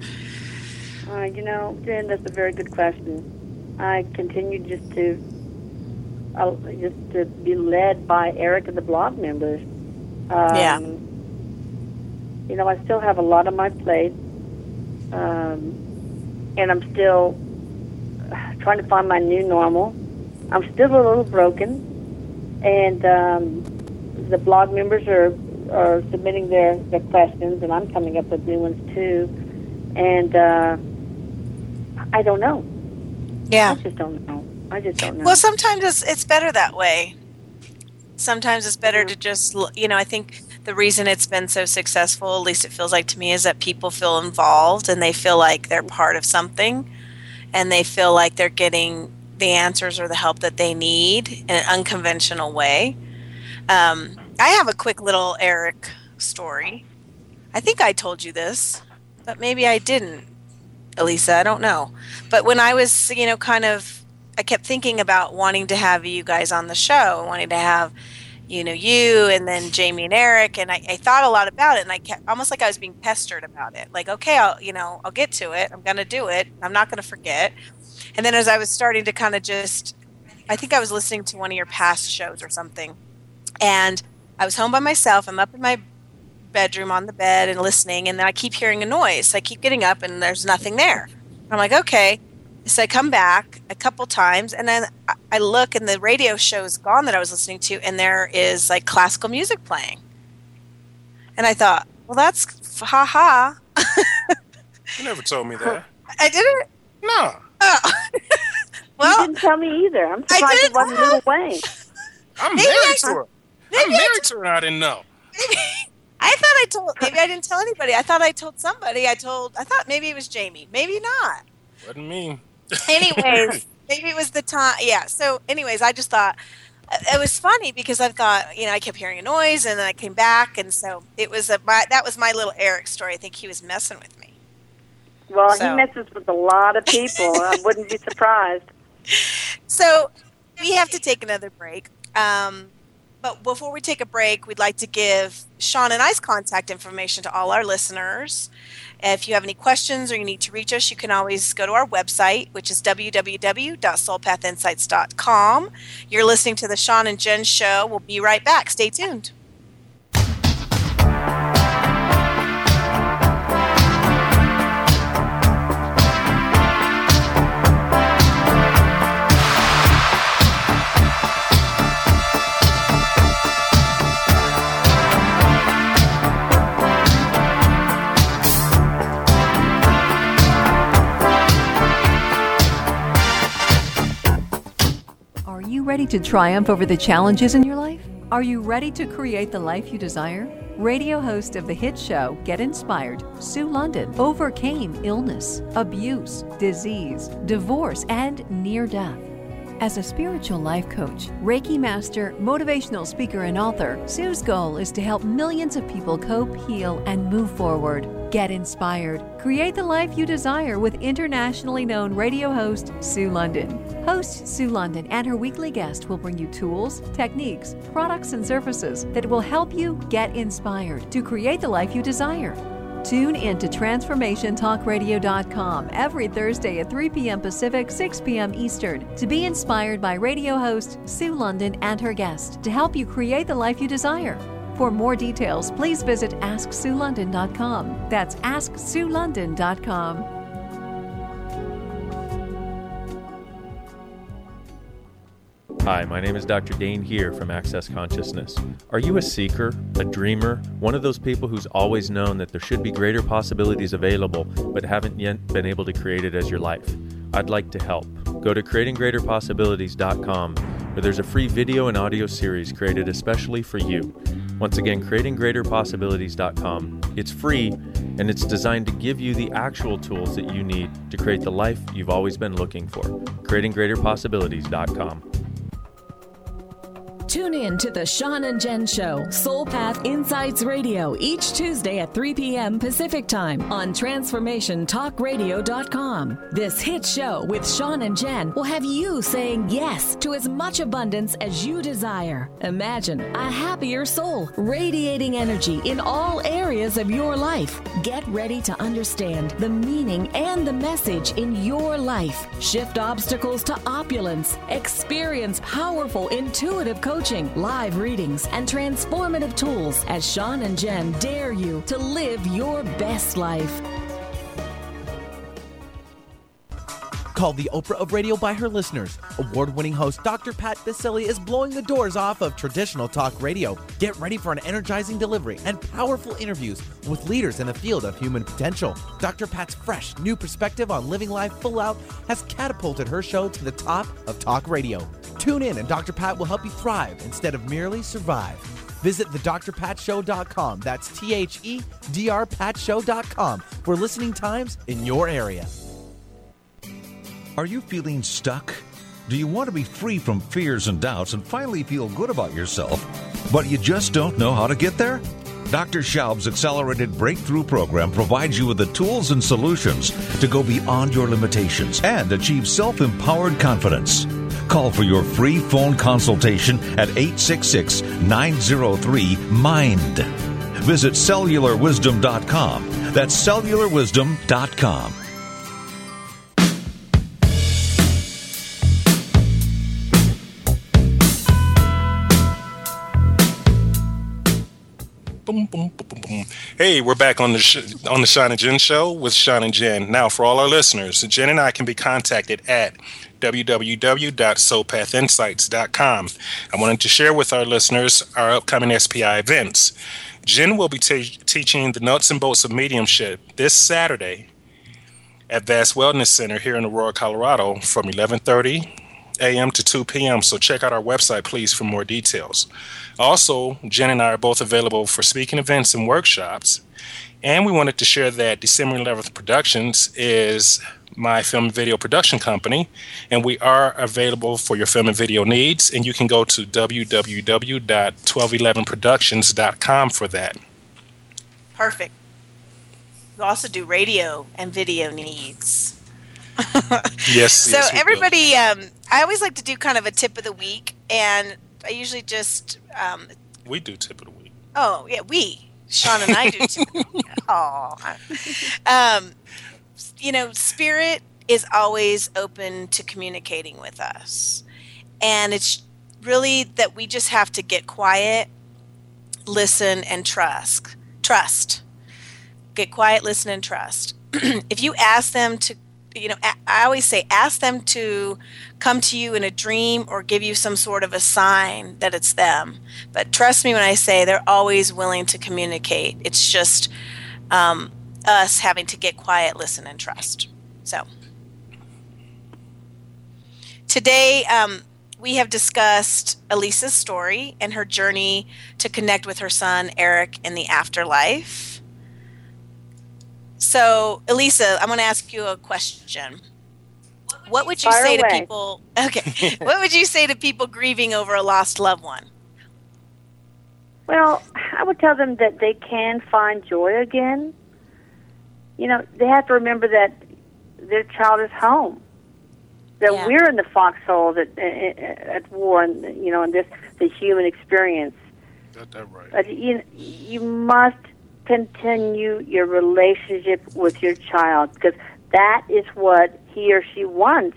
S6: Uh, you know, Jen, that's a very good question. I continue just to Uh, just to be led by Eric and the blog members. Um,
S5: yeah.
S6: You know, I still have a lot on my plate, um, and I'm still trying to find my new normal. I'm still a little broken, and um, the blog members are, are submitting their, their questions, and I'm coming up with new ones too. And uh, I don't know.
S5: Yeah.
S6: I just don't know. I just don't know.
S5: Well, sometimes it's, it's better that way. Sometimes it's better to just, you know, I think the reason it's been so successful, at least it feels like to me, is that people feel involved and they feel like they're part of something, and they feel like they're getting the answers or the help that they need in an unconventional way. Um, I have a quick little Eric story. I think I told you this, but maybe I didn't, Elisa. I don't know. But when I was, you know, kind of I kept thinking about wanting to have you guys on the show, wanting to have, you know, you and then Jamie and Eric. And I, I thought a lot about it, and I kept almost like I was being pestered about it. Like, okay, I'll, you know, I'll get to it. I'm going to do it. I'm not going to forget. And then as I was starting to kind of just, I think I was listening to one of your past shows or something. And I was home by myself. I'm up in my bedroom on the bed and listening. And then I keep hearing a noise. So I keep getting up and there's nothing there. I'm like, okay. So I come back a couple times, and then I look, and the radio show's gone that I was listening to, and there is like classical music playing. And I thought, well, that's ha ha.
S4: You never told me that.
S5: I didn't.
S4: No.
S5: Oh. Well,
S6: you didn't tell me either. I'm surprised it wasn't Lil Wayne.
S4: I'm
S5: Maybe
S4: married
S5: I-
S4: to her.
S5: maybe
S4: I'm
S5: I
S4: married to her. And I didn't know.
S5: I thought I told. Maybe I didn't tell anybody. I thought I told somebody. I told. I thought maybe it was Jamie. Maybe not.
S4: Wasn't me.
S5: Anyways, maybe it was the time. Yeah. So, anyways, I just thought it was funny because I thought, you know, I kept hearing a noise, and then I came back, and so it was a. My, that was my little Eric story. I think he was messing with me.
S6: Well,
S5: So-
S6: he messes with a lot of people. I wouldn't be surprised.
S5: So we have to take another break. Um, but before we take a break, we'd like to give Sean and I's contact information to all our listeners. If you have any questions or you need to reach us, you can always go to our website, which is w w w dot soul path insights dot com. You're listening to the Sean and Jen Show. We'll be right back. Stay tuned.
S14: Are you ready to triumph over the challenges in your life? Are you ready to create the life you desire? Radio host of the hit show Get Inspired, Sue London, overcame illness, abuse, disease, divorce, and near death. As a spiritual life coach, Reiki master, motivational speaker, and author, Sue's goal is to help millions of people cope, heal, and move forward. Get inspired. Create the life you desire with internationally known radio host Sue London. Host Sue London and her weekly guest will bring you tools, techniques, products, and services that will help you get inspired to create the life you desire. Tune in to transformation talk radio dot com every Thursday at three p.m. Pacific, six p.m. Eastern to be inspired by radio host Sue London and her guest to help you create the life you desire. For more details, please visit ask sue london dot com. That's ask sue london dot com.
S15: Hi, my name is Doctor Dane here from Access Consciousness. Are you a seeker, a dreamer, one of those people who's always known that there should be greater possibilities available but haven't yet been able to create it as your life? I'd like to help. Go to creating greater possibilities dot com, where there's a free video and audio series created especially for you. Once again, creating greater possibilities dot com. It's free, and it's designed to give you the actual tools that you need to create the life you've always been looking for. creating greater possibilities dot com.
S3: Tune in to the Sean and Jen Show, Soul Path Insights Radio, each Tuesday at three p.m. Pacific Time on transformation talk radio dot com. This hit show with Sean and Jen will have you saying yes to as much abundance as you desire. Imagine a happier soul, radiating energy in all areas of your life. Get ready to understand the meaning and the message in your life. Shift obstacles to opulence. Experience powerful, intuitive coaching, live readings, and transformative tools as Sean and Jen dare you to live your best life.
S12: Called the Oprah of radio by her listeners, award-winning host Doctor Pat Baccili is blowing the doors off of traditional talk radio. Get ready for an energizing delivery and powerful interviews with leaders in the field of human potential. Doctor Pat's fresh, new perspective on living life full out has catapulted her show to the top of talk radio. Tune in and Doctor Pat will help you thrive instead of merely survive. Visit the dr pat show dot com. That's T H E D R pat show dot com for listening times in your area.
S16: Are you feeling stuck? Do you want to be free from fears and doubts and finally feel good about yourself, but you just don't know how to get there? Doctor Schaub's Accelerated Breakthrough Program provides you with the tools and solutions to go beyond your limitations and achieve self-empowered confidence. Call for your free phone consultation at eight six six, nine zero three, MIND. Visit cellular wisdom dot com. That's cellular wisdom dot com.
S4: Boom, boom, boom, boom, boom. Hey, we're back on the sh- on the Sean and Jen Show with Sean and Jen. Now, for all our listeners, Jen and I can be contacted at w w w dot soul path insights dot com. I wanted to share with our listeners our upcoming S P I events. Jen will be te- teaching the nuts and bolts of mediumship this Saturday at Vast Wellness Center here in Aurora, Colorado from eleven thirty a.m. to two p.m. So check out our website, please, for more details. Also, Jen and I are both available for speaking events and workshops. And we wanted to share that December eleventh Productions is my film and video production company, and we are available for your film and video needs, and you can go to w w w dot twelve eleven productions dot com for that.
S5: Perfect. We also do radio and video needs.
S4: Yes.
S5: So
S4: yes,
S5: everybody, um, I always like to do kind of a tip of the week, and I usually just... Um,
S4: we do tip of the week.
S5: Oh, yeah, we. Sean and I do tip of the week. Aw. Um, you know, Spirit is always open to communicating with us. And it's really that we just have to get quiet, listen, and trust. Trust. Get quiet, listen, and trust. If you ask them to, you know, I always say ask them to come to you in a dream or give you some sort of a sign that it's them. But trust me when I say they're always willing to communicate. It's just um, us having to get quiet, listen, and trust. So today um, we have discussed Elisa's story and her journey to connect with her son, Eric, in the afterlife. So, Elisa, I'm going to ask you a question. What would you
S6: Fire
S5: say
S6: away.
S5: to people? Okay. What would you say to people grieving over a lost loved one?
S6: Well, I would tell them that they can find joy again. You know, they have to remember that their child is home. That
S5: Yeah.
S6: we're in the foxhole that at war, and you know, in this the human experience.
S4: Got that right.
S6: But you you must continue your relationship with your child, because that is what he or she wants.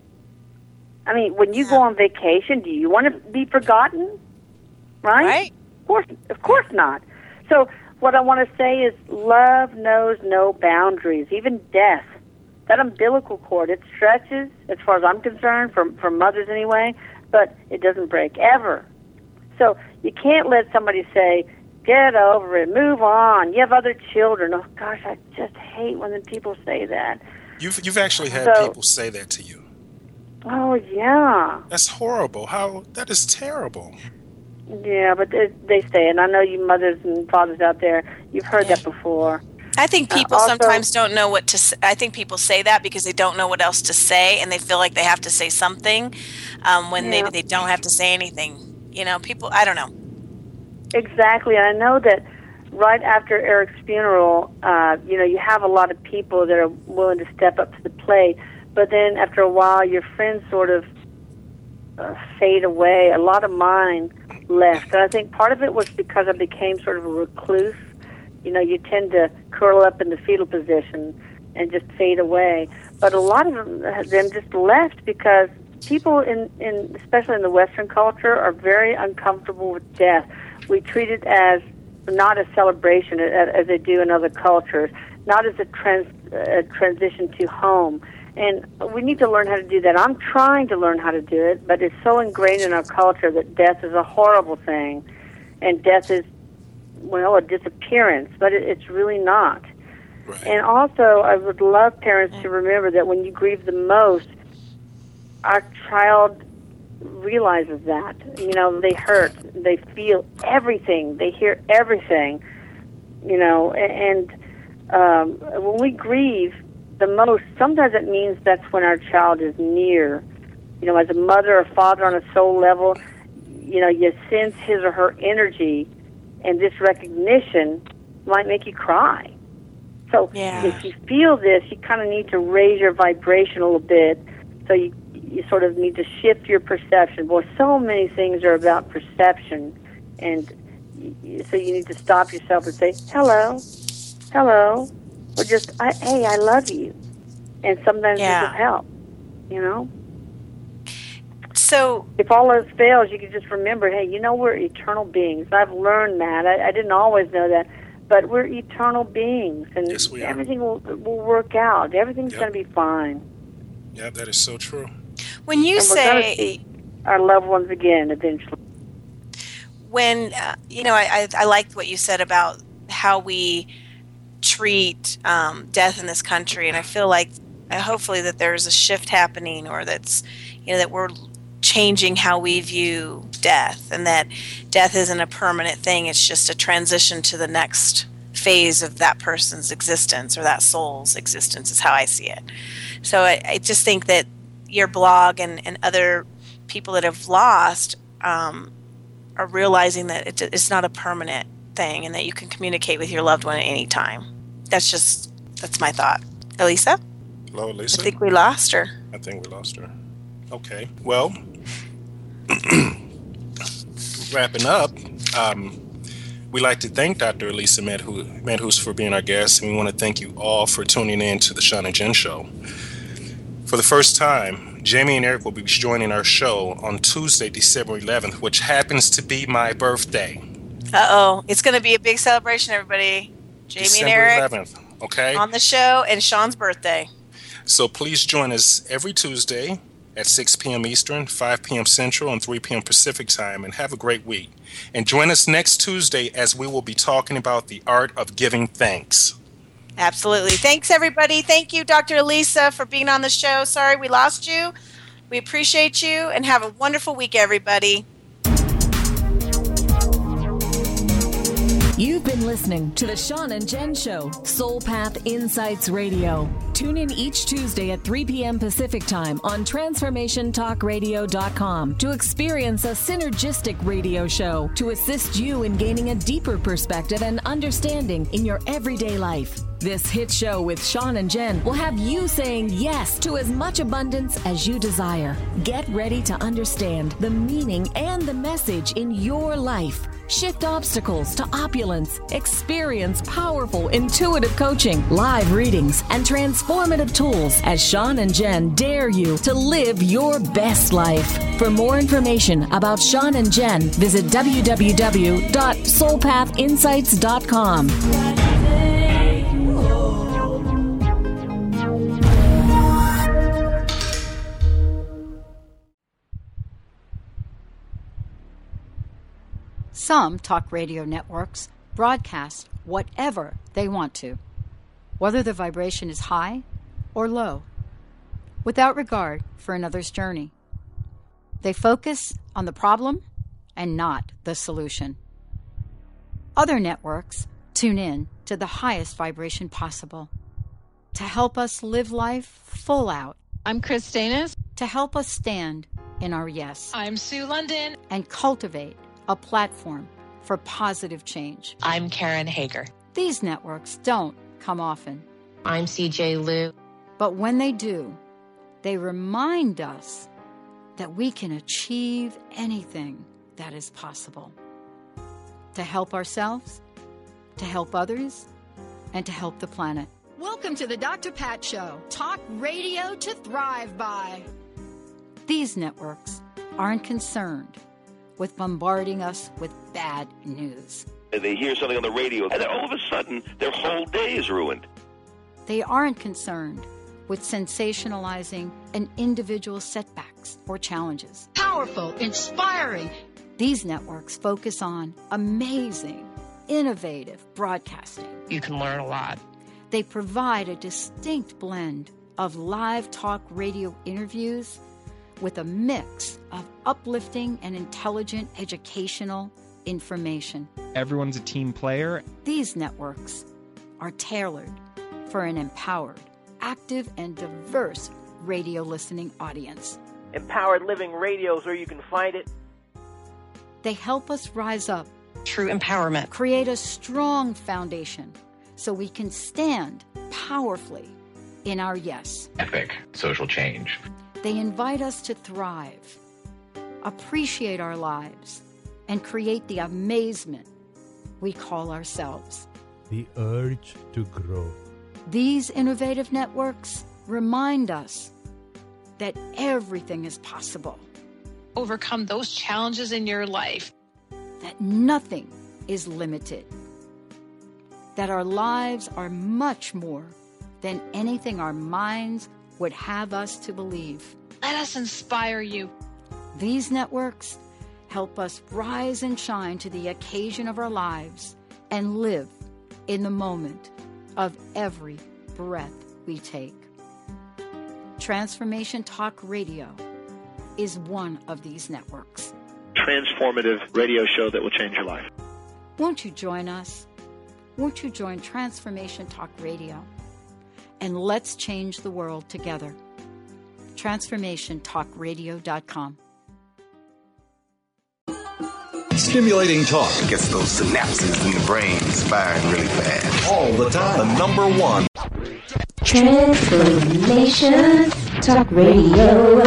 S6: I mean, when you go on vacation, do you want to be forgotten? Right?
S5: Right.
S6: Of course, of course not. So what I want to say is love knows no boundaries, even death. That umbilical cord, it stretches, as far as I'm concerned, for, for mothers anyway, but it doesn't break, ever. So you can't let somebody say, get over it, move on, you have other children. Oh, gosh, I just hate when people say that.
S4: You've, you've actually had
S6: So-
S4: people say that to you.
S6: Oh, yeah.
S4: That's horrible. How That is terrible.
S6: Yeah, but they, they say, and I know you mothers and fathers out there, you've heard that before.
S5: I think people
S6: Uh, also-
S5: sometimes don't know what to say. I think people say that because they don't know what else to say, and they feel like they have to say something um, when
S6: Yeah.
S5: maybe they don't have to say anything. You know, people, I don't know.
S6: Exactly. And I know that right after Eric's funeral, uh, you know, you have a lot of people that are willing to step up to the plate, but then after a while, your friends sort of uh, fade away. A lot of mine left. And I think part of it was because I became sort of a recluse. You know, you tend to curl up in the fetal position and just fade away. But a lot of them, them just left because people, in, in especially in the Western culture, are very uncomfortable with death. We treat it as not a celebration as, as they do in other cultures, not as a, trans, a transition to home. And we need to learn how to do that. I'm trying to learn how to do it, but it's so ingrained in our culture that death is a horrible thing, and death is, well, a disappearance, but it, it's really not.
S4: Right.
S6: And also, I would love parents to remember that when you grieve the most, our child realizes that. You know, they hurt, they feel everything, they hear everything, you know, and um, when we grieve the most, sometimes it means that's when our child is near. You know, as a mother or father on a soul level, you know, you sense his or her energy, and this recognition might make you cry. So
S5: yeah.
S6: if you feel this, you kind of need to raise your vibration a little bit. So you you sort of need to shift your perception. Boy, so many things are about perception, and y- so you need to stop yourself and say, hello, hello, or just, I, hey, I love you. And sometimes
S5: yeah.
S6: it will help, you know?
S5: So
S6: if all else fails, you can just remember, hey, you know, we're eternal beings. I've learned that. I, I didn't always know that. But we're eternal beings, and
S4: yes, we
S6: everything will, will work out. Everything's
S4: yep.
S6: going to be fine.
S4: Yeah, that is so true.
S5: When you
S6: and
S5: say...
S6: we're going to see our loved ones again eventually.
S5: When, uh, you know, I, I, I liked what you said about how we treat um, death in this country, and I feel like uh, hopefully that there's a shift happening, or that's, you know, that we're changing how we view death, and that death isn't a permanent thing. It's just a transition to the next phase of that person's existence, or that soul's existence, is how I see it. So I, I just think that your blog and, and other people that have lost um, are realizing that it, it's not a permanent thing, and that you can communicate with your loved one at any time. That's just, that's my thought. Elisa?
S4: Hello, Elisa?
S5: I think we lost her.
S4: I think we lost her. Okay. Well, wrapping up, um, we'd like to thank Doctor Elisa Medhus, Medhus for being our guest, and we want to thank you all for tuning in to the Sean and Jen Show. For the first time, Jamie and Eric will be joining our show on Tuesday, December eleventh, which happens to be my birthday.
S5: Uh-oh. It's going to be a big celebration, everybody. Jamie
S4: December
S5: and Eric
S4: eleventh, okay?
S5: on the show, and Sean's birthday.
S4: So please join us every Tuesday at six p.m. Eastern, five p.m. Central, and three p.m. Pacific time, and have a great week. And join us next Tuesday as we will be talking about the art of giving thanks.
S5: Absolutely. Thanks, everybody. Thank you, Doctor Elisa, for being on the show. Sorry we lost you. We appreciate you, and have a wonderful week, everybody.
S3: You've been listening to the Sean and Jen Show, Soul Path Insights Radio. Tune in each Tuesday at three p.m. Pacific Time on transformation talk radio dot com to experience a synergistic radio show to assist you in gaining a deeper perspective and understanding in your everyday life. This hit show with Sean and Jen will have you saying yes to as much abundance as you desire. Get ready to understand the meaning and the message in your life. Shift obstacles to opulence. Experience powerful, intuitive coaching, live readings, and transformative tools as Sean and Jen dare you to live your best life. For more information about Sean and Jen, visit w w w dot soul path insights dot com.
S2: Some talk radio networks broadcast whatever they want to, whether the vibration is high or low, without regard for another's journey. They focus on the problem and not the solution. Other networks tune in to the highest vibration possible to help us live life full out.
S17: I'm Chris Danis.
S2: To help us stand in our yes.
S17: I'm Sue London.
S2: And cultivate a platform for positive change.
S17: I'm Karen Hager.
S2: These networks don't come often.
S17: I'm C J Liu.
S2: But when they do, they remind us that we can achieve anything that is possible. To help ourselves, to help others, and to help the planet. Welcome to the Doctor Pat Show. Talk radio to thrive by. These networks aren't concerned with bombarding us with bad news.
S18: They hear something on the radio, and then all of a sudden, their whole day is ruined.
S2: They aren't concerned with sensationalizing an individual's setbacks or challenges. Powerful, inspiring. These networks focus on amazing, innovative broadcasting.
S17: You can learn a lot.
S2: They provide a distinct blend of live talk radio interviews with a mix of uplifting and intelligent educational information.
S19: Everyone's a team player.
S2: These networks are tailored for an empowered, active, and diverse radio listening audience.
S20: Empowered Living Radio is where you can find it.
S2: They help us rise up
S20: true empowerment.
S2: Create a strong foundation so we can stand powerfully in our yes.
S21: Epic social change.
S2: They invite us to thrive, appreciate our lives, and create the amazement we call ourselves.
S22: The urge to grow.
S2: These innovative networks remind us that everything is possible.
S17: Overcome those challenges in your life.
S2: That nothing is limited. That our lives are much more than anything our minds would have us to believe.
S17: Let us inspire you.
S2: These networks help us rise and shine to the occasion of our lives and live in the moment of every breath we take. Transformation Talk Radio is one of these networks.
S23: Transformative radio show that will change your life.
S2: Won't you join us? Won't you join Transformation Talk Radio? And let's change the world together. transformation talk radio dot com.
S24: Stimulating talk
S25: gets those synapses in the brain firing really fast.
S24: All the time. The number one.
S26: Transformation Talk Radio.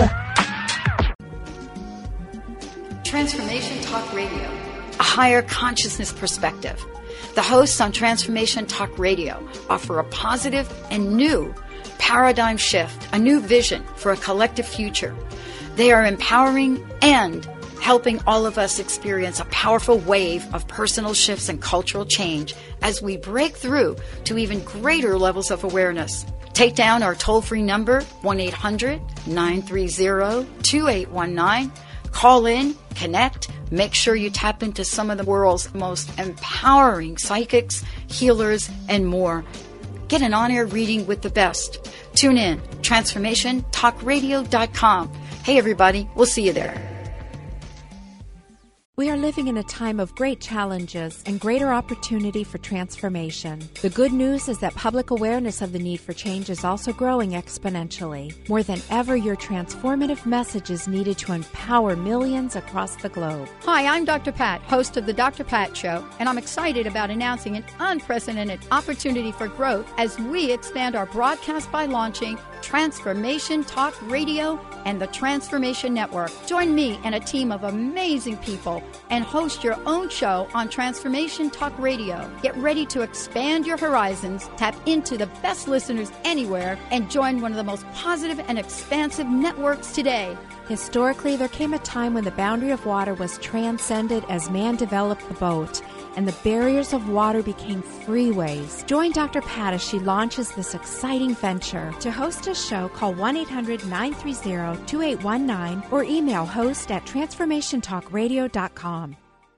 S2: Transformation Talk Radio, a higher consciousness perspective. The hosts on Transformation Talk Radio offer a positive and new paradigm shift, a new vision for a collective future. They are empowering and helping all of us experience a powerful wave of personal shifts and cultural change as we break through to even greater levels of awareness. Take down our toll-free number, one eight hundred nine three zero two eight one nine. Call in, connect, make sure you tap into some of the world's most empowering psychics, healers, and more. Get an on-air reading with the best. Tune in, transformation talk radio dot com. Hey everybody, we'll see you there.
S27: We are living in a time of great challenges and greater opportunity for transformation. The good news is that public awareness of the need for change is also growing exponentially. More than ever, your transformative message is needed to empower millions across the globe.
S2: Hi, I'm Doctor Pat, host of the Doctor Pat Show, and I'm excited about announcing an unprecedented opportunity for growth as we expand our broadcast by launching Transformation Talk Radio and the Transformation Network. Join me and a team of amazing people and host your own show on Transformation Talk Radio. Get ready to expand your horizons, tap into the best listeners anywhere, and join one of the most positive and expansive networks today.
S27: Historically, there came a time when the boundary of water was transcended as man developed the boat, and the barriers of water became freeways. Join Doctor Pat as she launches this exciting venture. To host a show, call one eight hundred nine three zero two eight one nine or email host at transformation talk radio dot com.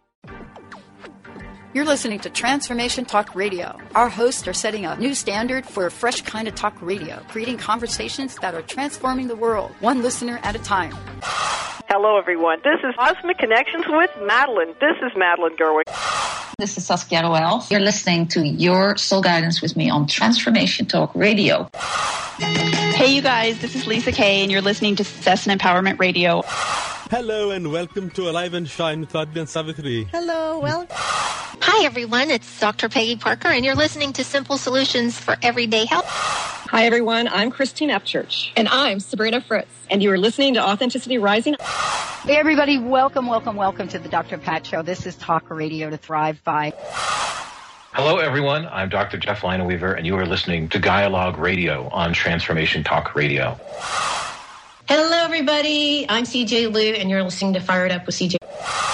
S2: You're listening to Transformation Talk Radio. Our hosts are setting a new standard for a fresh kind of talk radio, creating conversations that are transforming the world, one listener at a time.
S28: Hello, everyone. This is Cosmic Connections with Madeline. This is Madeline Gerwig.
S29: This is Saskia Roel. You're listening to Your Soul Guidance with me on Transformation Talk Radio.
S30: Hey, you guys. This is Lisa Kay, and you're listening to Success and Empowerment Radio.
S31: Hello, and welcome to Alive and Shine with Advi and Savitri.
S32: Hello, well... Hi, everyone. It's Doctor Peggy Parker, and you're listening to Simple Solutions for Everyday Health.
S33: Hi, everyone. I'm Christine Upchurch.
S34: And I'm Sabrina Fritz.
S33: And you are listening to Authenticity Rising.
S2: Hey, everybody. Welcome, welcome, welcome to the Doctor Pat Show. This is Talk Radio to Thrive By.
S21: Hello, everyone. I'm Doctor Jeff Lineweaver, and you are listening to Dialogue Radio on Transformation Talk Radio.
S32: Hello, everybody. I'm C J Liu, and you're listening to Fire It Up with C J.